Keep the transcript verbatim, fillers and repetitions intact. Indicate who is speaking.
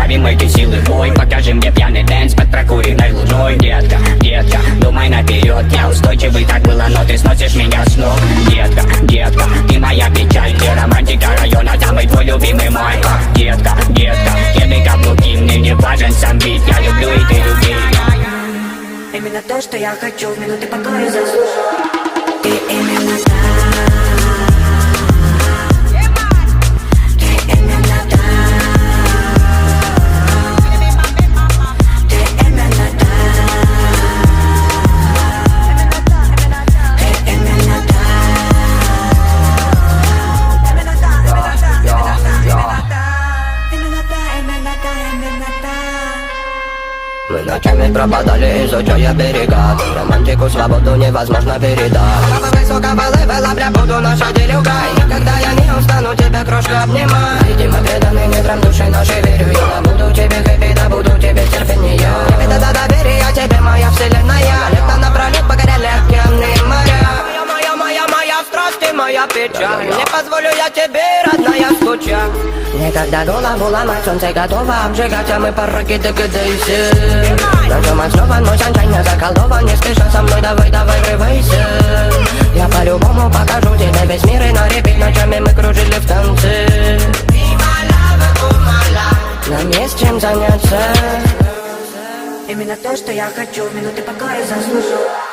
Speaker 1: Направим эти силы в бой. Покажи мне пьяный дэнс под прокуренной луной. Детка, детка, думай наперед. Я устойчивый, так было, но ты сносишь меня с ног. Детка, детка, ты моя печаль. Ты романтика района, самый твой любимый Майка. Детка, детка, кеды каблуки. Мне не важен сам бит, я люблю и ты люби.
Speaker 2: Именно то, что я хочу, в минуты покоя заслужу. Ты именно та.
Speaker 3: Мы ночами пропадали, изучая берега. Романтику, свободу невозможно передать. Папа высокого левела, бля, буду наша делюга. И когда я не устану, тебя крошка обнимать. Видимо, преданы недрам души нашей, верю я. Буду тебе хэппи, да буду тебе терпения. Это до доверия, тебе моя вселенная. Лето напролет покоряли океаны и моря. Моя, моя, моя, моя страсть и моя печаль. Не позволю я тебе, родная, скучать. Никогда голову ломать, солнце готово обжигать, а мы пороги догадайся. Нажимать снова, мой саншайн не заколдован. Не спеша со мной, давай, давай, врывайся. Я по-любому покажу тебе весь мир, и на репит ночами мы кружили в танце. Нам есть чем заняться.
Speaker 2: Именно то, что я хочу, в минуты покоя заслужу.